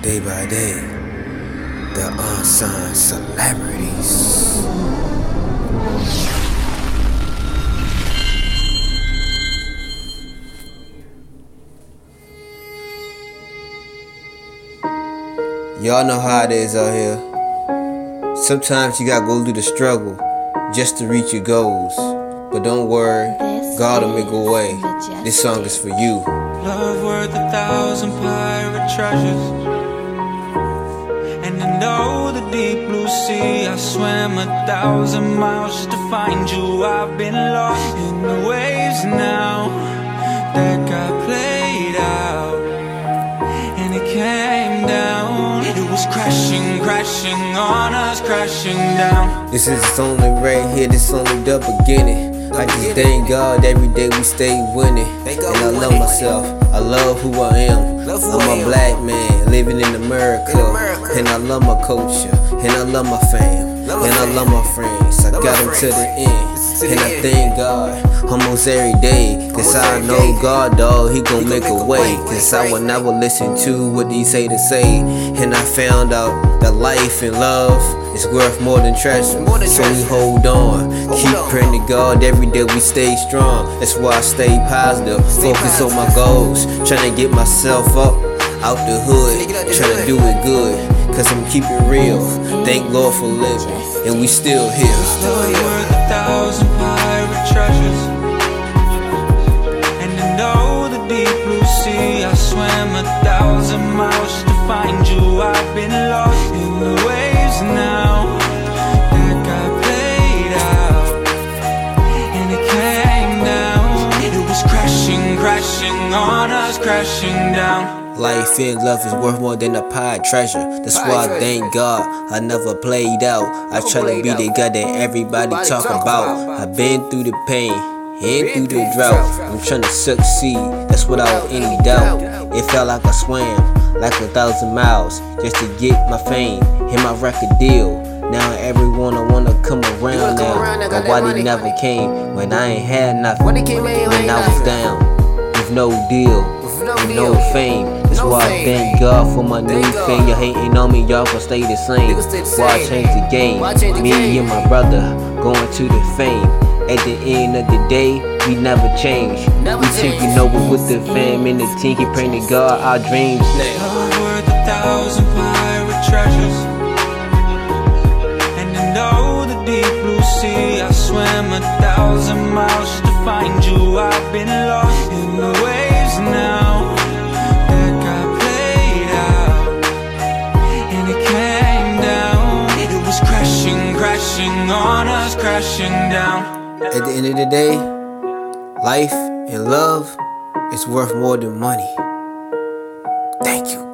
day by day, the unsung celebrities. Y'all know how it is out here. Sometimes you gotta go through the struggle just to reach your goals. But don't worry, God will make a way. This song is for you. Love worth 1,000 pirate treasures. And I know the deep blue sea, I swam 1,000 miles just to find you. I've been lost in the waves now that got played out, and it came down. It was crashing, crashing on us, crashing down. This is only right here, this only the beginning. I just thank God every day we stay winning. And I love myself, I love who I am. I'm a black man living in America. And I love my culture, and I love my fam, and I love my friends. I got them to the end, and I thank God almost every day. Cause I know God, dog, He gon' make a way. Cause I will never listen to what these haters say. And I found out that life and love is worth more than treasure. So we hold on, keep praying to God every day we stay strong. That's why I stay positive, focus on my goals, trying to get myself up out the hood, trying to do it good. Cause I'm keep it real, thank Lord for living, and we still here. Love worth 1,000 pirate treasures. And I know the deep blue sea, I swam 1,000 miles just to find you. I've been lost in the waves now that got played out, and it came down. It was crashing, crashing on us, crashing down. Life and love is worth more than a pie treasure. That's why I thank God I never played out. I try to be the guy that everybody talk about. I've been through the pain and through the drought. I'm trying to succeed, that's without any doubt. It felt like I swam like 1,000 miles just to get my fame and my record deal. Now everyone wanna come around now, but why they never came when I ain't had nothing? When I was down with no deal, with no fame. That's why I thank God for my new fame. Y'all hating on me, y'all gon' stay the same. Why I change the game? Me and my brother going to the fame. At the end of the day, we never change. We taking over with the fam and the team. Keep praying to God our dreams. Love worth 1,000 pirate treasures. And I know the deep blue sea, I swam 1,000 miles just to find you. I've been lost in the waves now that got played out, and it came down. It was crashing, crashing on us, crashing down. At the end of the day, life and love is worth more than money. Thank you.